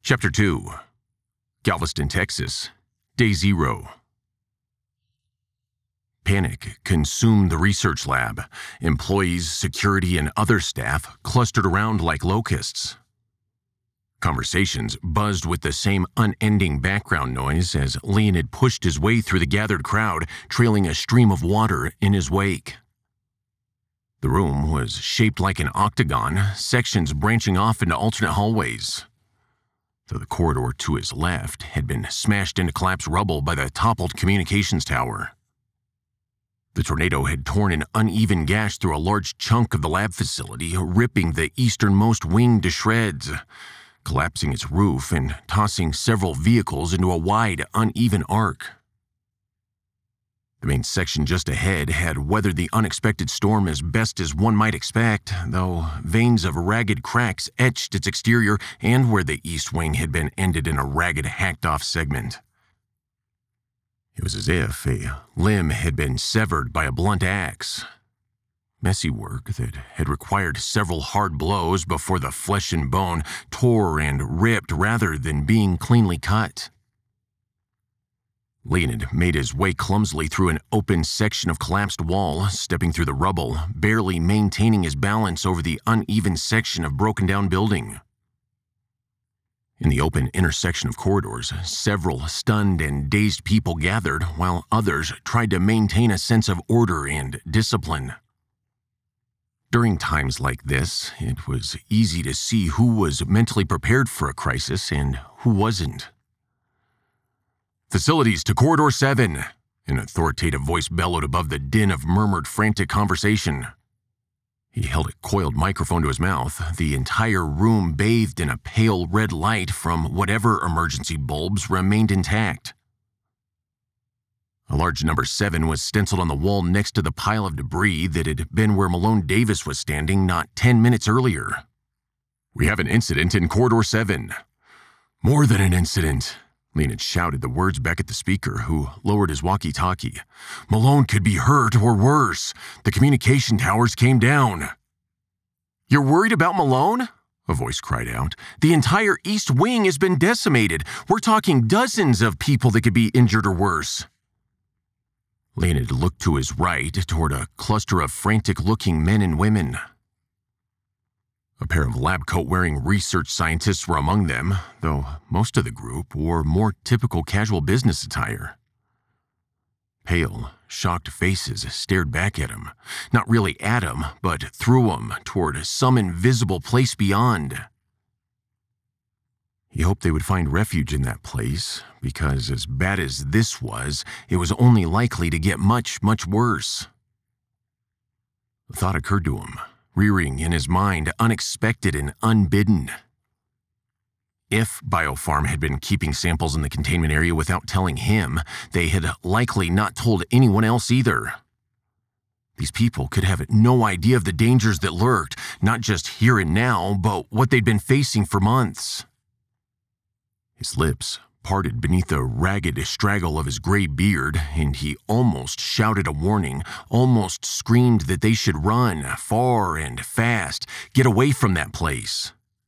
Chapter 2. Galveston, Texas. Day 0. Panic consumed the research lab. Employees, security, and other staff clustered around like locusts. Conversations buzzed with the same unending background noise as Leonid pushed his way through the gathered crowd, trailing a stream of water in his wake. The room was shaped like an octagon, sections branching off into alternate hallways. Though the corridor to his left had been smashed into collapsed rubble by the toppled communications tower. The tornado had torn an uneven gash through a large chunk of the lab facility, ripping the easternmost wing to shreds, collapsing its roof and tossing several vehicles into a wide, uneven arc. The main section just ahead had weathered the unexpected storm as best as one might expect, though veins of ragged cracks etched its exterior and where the east wing had been ended in a ragged, hacked-off segment. It was as if a limb had been severed by a blunt axe. Messy work that had required several hard blows before the flesh and bone tore and ripped rather than being cleanly cut. Leonid made his way clumsily through an open section of collapsed wall, stepping through the rubble, barely maintaining his balance over the uneven section of broken-down building. In the open intersection of corridors, several stunned and dazed people gathered, while others tried to maintain a sense of order and discipline. During times like this, it was easy to see who was mentally prepared for a crisis and who wasn't. "Facilities to Corridor 7, an authoritative voice bellowed above the din of murmured, frantic conversation. He held a coiled microphone to his mouth, the entire room bathed in a pale red light from whatever emergency bulbs remained intact. A large number 7 was stenciled on the wall next to the pile of debris that had been where Malone Davis was standing not 10 minutes earlier. "We have an incident in Corridor 7. "More than an incident," Leonid shouted the words back at the speaker, who lowered his walkie-talkie. "Malone could be hurt or worse. The communication towers came down." "You're worried about Malone?" a voice cried out. "The entire East Wing has been decimated. We're talking dozens of people that could be injured or worse." Leonid looked to his right toward a cluster of frantic-looking men and women. A pair of lab coat-wearing research scientists were among them, though most of the group wore more typical casual business attire. Pale, shocked faces stared back at him, not really at him, but through him toward some invisible place beyond. He hoped they would find refuge in that place, because as bad as this was, it was only likely to get much, much worse. The thought occurred to him, rearing in his mind, unexpected and unbidden. If BioPharm had been keeping samples in the containment area without telling him, they had likely not told anyone else either. These people could have no idea of the dangers that lurked, not just here and now, but what they'd been facing for months. His lips parted beneath the ragged straggle of his gray beard, and he almost shouted a warning, almost screamed that they should run, far and fast, get away from that place.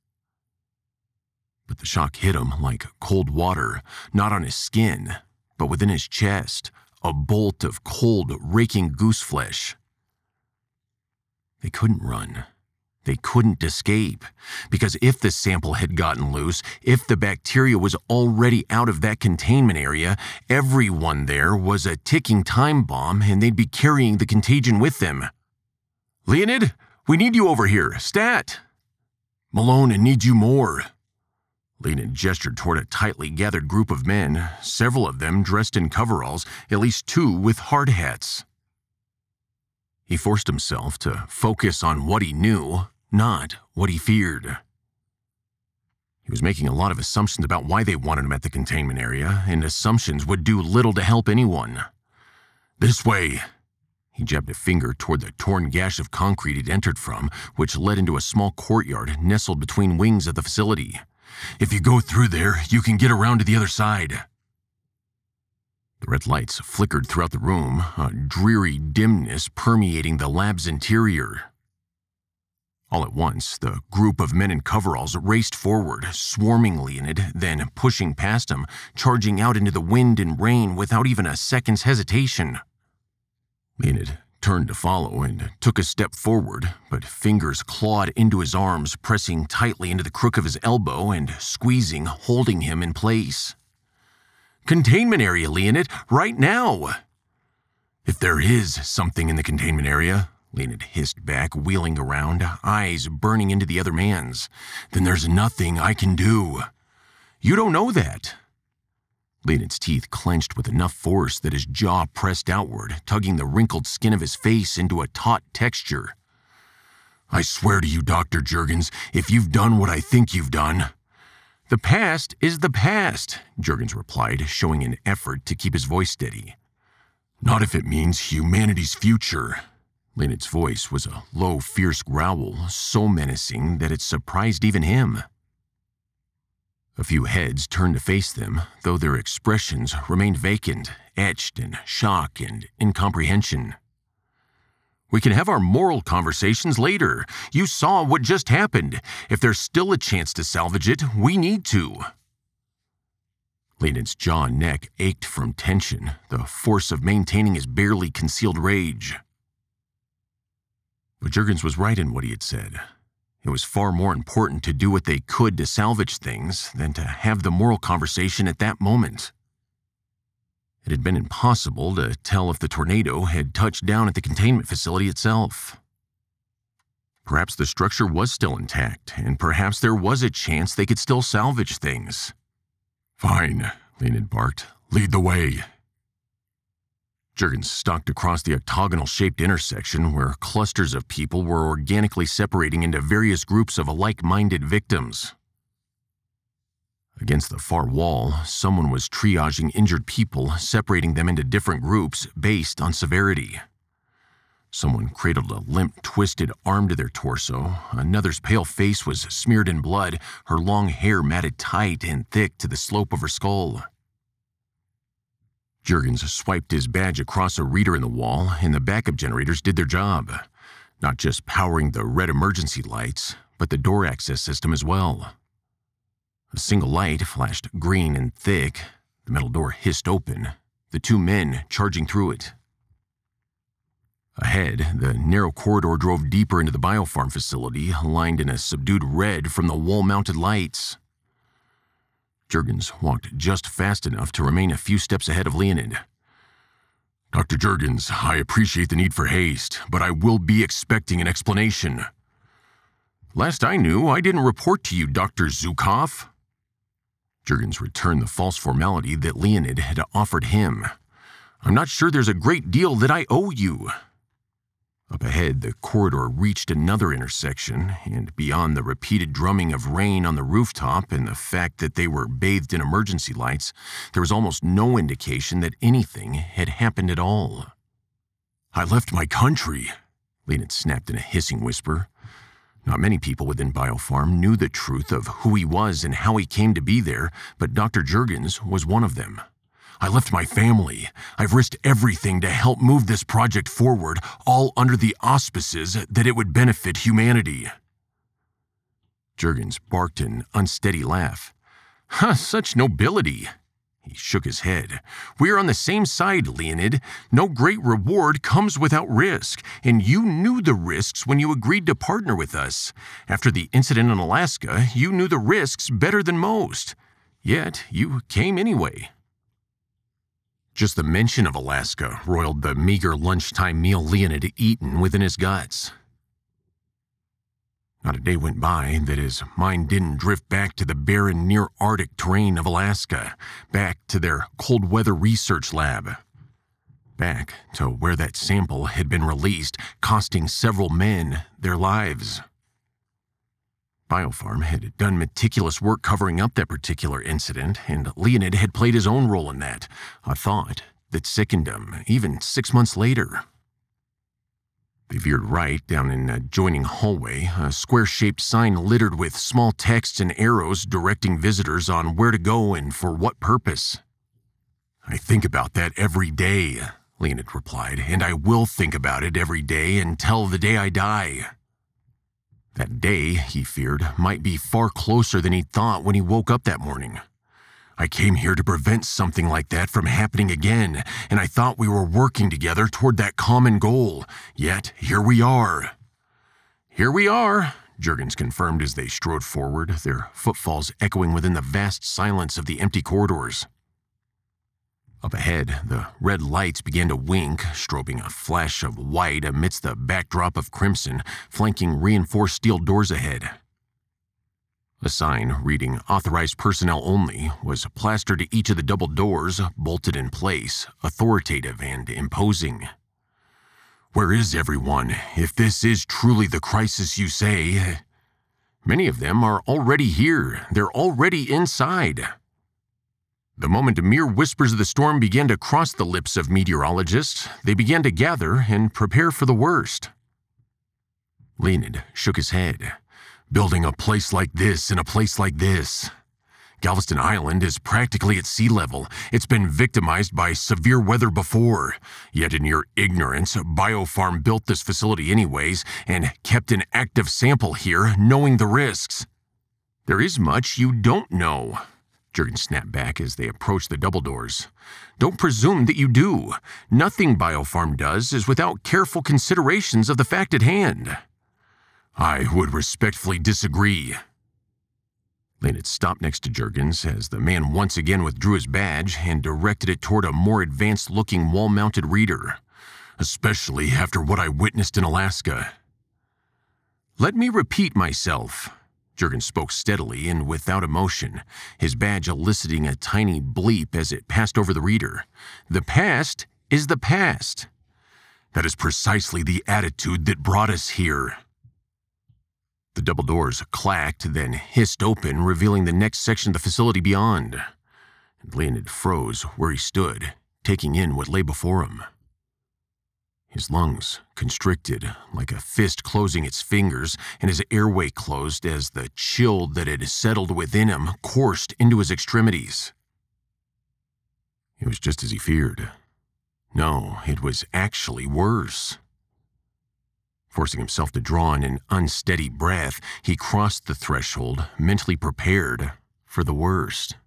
But the shock hit him like cold water, not on his skin, but within his chest, a bolt of cold, raking goose flesh. They couldn't run. They couldn't escape, because if the sample had gotten loose, if the bacteria was already out of that containment area, everyone there was a ticking time bomb and they'd be carrying the contagion with them. "Leonid, we need you over here, stat!" "Malone needs you more." Leonid gestured toward a tightly gathered group of men, several of them dressed in coveralls, at least 2 with hard hats. He forced himself to focus on what he knew, not what he feared. He was making a lot of assumptions about why they wanted him at the containment area, and assumptions would do little to help anyone. "This way." He jabbed a finger toward the torn gash of concrete he'd entered from, which led into a small courtyard nestled between wings of the facility. "If you go through there, you can get around to the other side." The red lights flickered throughout the room, a dreary dimness permeating the lab's interior. All at once, the group of men in coveralls raced forward, swarming Leonid, then pushing past him, charging out into the wind and rain without even a second's hesitation. Leonid turned to follow and took a step forward, but fingers clawed into his arms, pressing tightly into the crook of his elbow and squeezing, holding him in place. "Containment area, Leonid, right now!" "If there is something in the containment area," Leonid hissed back, wheeling around, eyes burning into the other man's, "then there's nothing I can do." "You don't know that." Leonid's teeth clenched with enough force that his jaw pressed outward, tugging the wrinkled skin of his face into a taut texture. "I swear to you, Dr. Jurgens, if you've done what I think you've done—" "The past is the past," Jurgens replied, showing an effort to keep his voice steady. "Not if it means humanity's future." Leonid's voice was a low, fierce growl, so menacing that it surprised even him. A few heads turned to face them, though their expressions remained vacant, etched in shock and incomprehension. "We can have our moral conversations later. You saw what just happened. If there's still a chance to salvage it, we need to." Leonid's jaw and neck ached from tension, the force of maintaining his barely concealed rage. But Jurgens was right in what he had said. It was far more important to do what they could to salvage things than to have the moral conversation at that moment. It had been impossible to tell if the tornado had touched down at the containment facility itself. Perhaps the structure was still intact, and perhaps there was a chance they could still salvage things. "Fine," Leonid barked. "Lead the way." Jurgens stalked across the octagonal-shaped intersection where clusters of people were organically separating into various groups of like-minded victims. Against the far wall, someone was triaging injured people, separating them into different groups based on severity. Someone cradled a limp, twisted arm to their torso. Another's pale face was smeared in blood, her long hair matted tight and thick to the slope of her skull. Jurgens swiped his badge across a reader in the wall, and the backup generators did their job, not just powering the red emergency lights, but the door access system as well. A single light flashed green and thick. The metal door hissed open, the two men charging through it. Ahead, the narrow corridor drove deeper into the biofarm facility, lined in a subdued red from the wall-mounted lights. Jurgens walked just fast enough to remain a few steps ahead of Leonid. "Dr. Jurgens, I appreciate the need for haste, but I will be expecting an explanation." "Last I knew, I didn't report to you, Dr. Zukov." Jurgens returned the false formality that Leonid had offered him. "I'm not sure there's a great deal that I owe you." Up ahead, the corridor reached another intersection, and beyond the repeated drumming of rain on the rooftop and the fact that they were bathed in emergency lights, there was almost no indication that anything had happened at all. "I left my country," Leonid snapped in a hissing whisper. Not many people within Biofarm knew the truth of who he was and how he came to be there, but Dr. Jurgens was one of them. "I left my family. I've risked everything to help move this project forward, all under the auspices that it would benefit humanity." Jurgens barked an unsteady laugh. Such nobility." He shook his head. "We're on the same side, Leonid. No great reward comes without risk, and you knew the risks when you agreed to partner with us. After the incident in Alaska, you knew the risks better than most. Yet, you came anyway." Just the mention of Alaska roiled the meager lunchtime meal Leonid had eaten within his guts. Not a day went by that his mind didn't drift back to the barren near-Arctic terrain of Alaska, back to their cold weather research lab, back to where that sample had been released, costing several men their lives. Biofarm had done meticulous work covering up that particular incident, and Leonid had played his own role in that, a thought that sickened him, even 6 months later. They veered right down an adjoining hallway, a square-shaped sign littered with small texts and arrows directing visitors on where to go and for what purpose. "I think about that every day," Leonid replied, "and I will think about it every day until the day I die." That day, he feared, might be far closer than he thought when he woke up that morning. I came here to prevent something like that from happening again, and I thought we were working together toward that common goal. Yet, here we are. Here we are, Juergens confirmed as they strode forward, their footfalls echoing within the vast silence of the empty corridors. Up ahead, the red lights began to wink, strobing a flash of white amidst the backdrop of crimson, flanking reinforced steel doors ahead. A sign reading "Authorized Personnel Only" was plastered to each of the double doors, bolted in place, authoritative and imposing. Where is everyone, if this is truly the crisis you say? Many of them are already here. They're already inside. The moment mere whispers of the storm began to cross the lips of meteorologists, they began to gather and prepare for the worst. Leonid shook his head. Building a place like this in a place like this. Galveston Island is practically at sea level. It's been victimized by severe weather before. Yet in your ignorance, BioPharm built this facility anyways and kept an active sample here, knowing the risks. There is much you don't know, Juergens snapped back as they approached the double doors. Don't presume that you do. Nothing BioPharm does is without careful considerations of the fact at hand. I would respectfully disagree. Leonid stopped next to Juergens as the man once again withdrew his badge and directed it toward a more advanced-looking wall-mounted reader, especially after what I witnessed in Alaska. Let me repeat myself. Juergens spoke steadily and without emotion, his badge eliciting a tiny bleep as it passed over the reader. The past is the past. That is precisely the attitude that brought us here. The double doors clacked, then hissed open, revealing the next section of the facility beyond. And Leonid froze where he stood, taking in what lay before him. His lungs constricted, like a fist closing its fingers, and his airway closed as the chill that had settled within him coursed into his extremities. It was just as he feared. No, it was actually worse. Forcing himself to draw in an unsteady breath, he crossed the threshold, mentally prepared for the worst.